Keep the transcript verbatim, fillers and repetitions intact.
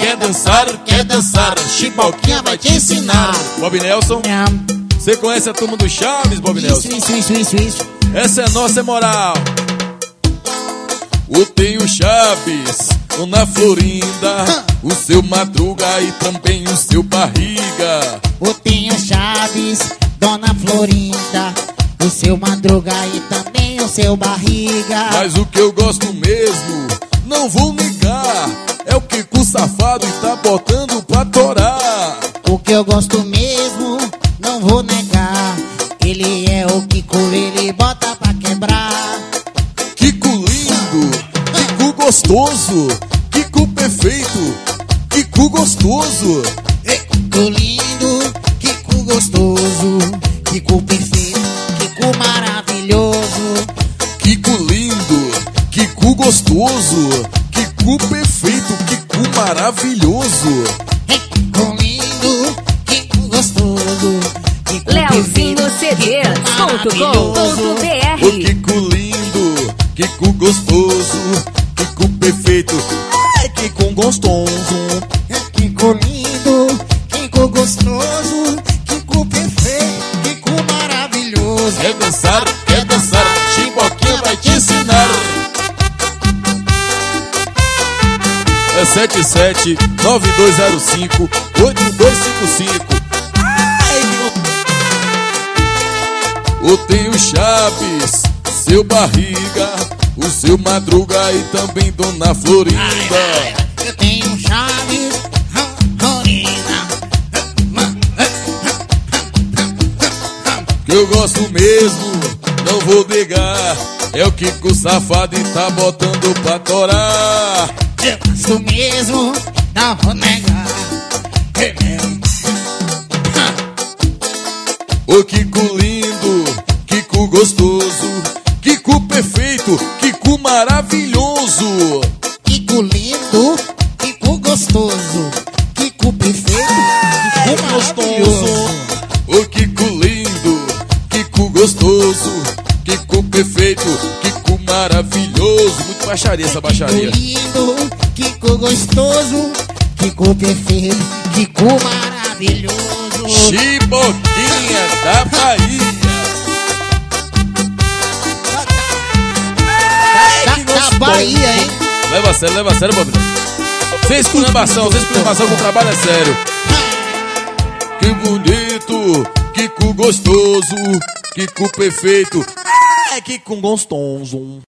Quer dançar, quer dançar, Chiboquinha vai te ensinar. Bob Nelson, você conhece a turma do Chaves, Bob Nelson? Isso, isso, isso, isso. Essa é nossa moral. O tem o Chaves, Dona Florinda, o seu Madruga e também o seu Barriga. O tem o Chaves, Dona Florinda, o seu Madruga e também o seu Barriga. Mas o que eu gosto mesmo, não vou negar, é o Kiko safado e tá botando pra torar. O que eu gosto mesmo, não vou negar, ele é o Kiko, ele bota pra quebrar. Kiko lindo, Kiko gostoso, Kiko perfeito, Kiko gostoso. Kiko lindo, Kiko gostoso, Kiko perfeito, Kiko maravilhoso. Kiko lindo, Kiko gostoso, Kiko perfeito, Kiko maravilhoso. Kiko lindo, Kiko gostoso, Kiko Leozinho C Ds ponto com ponto B R. O Kiko lindo, Kiko gostoso, Kiko perfeito, ai, Kiko gostoso. Kiko lindo, Kiko gostoso, Kiko perfeito, Kiko maravilhoso. Quer dançar, quer dançar, Chiboquinha vai te ensinar. É sete sete nove dois zero cinco oito dois cinco cinco. O tem o Chaves, seu Barriga, o seu Madruga e também Dona Florinda. Ai, ai, eu tenho Chaves, Florinda. Que eu gosto mesmo, não vou negar, é o Kiko safado e tá botando pra torar. Eu gosto mesmo, não vou negar. O Kiko lindo, Kiko gostoso, Kiko perfeito, Kiko maravilhoso. Kiko lindo, Kiko gostoso, Kiko perfeito, Kiko maravilhoso. O Kiko lindo, Kiko gostoso, Kiko perfeito, Kiko maravilhoso. Muito baixaria essa baixaria. Kiko lindo, Kiko gostoso, Kiko perfeito, Kiko maravilhoso. Chiboquinha da Bahia. Da, da Bahia, hein? Leva a sério, leva a sério, Bob. Sem exclamação, sem exclamação, que o trabalho é sério. Que bonito, Kiko gostoso, Kiko perfeito, é Kiko gostoso.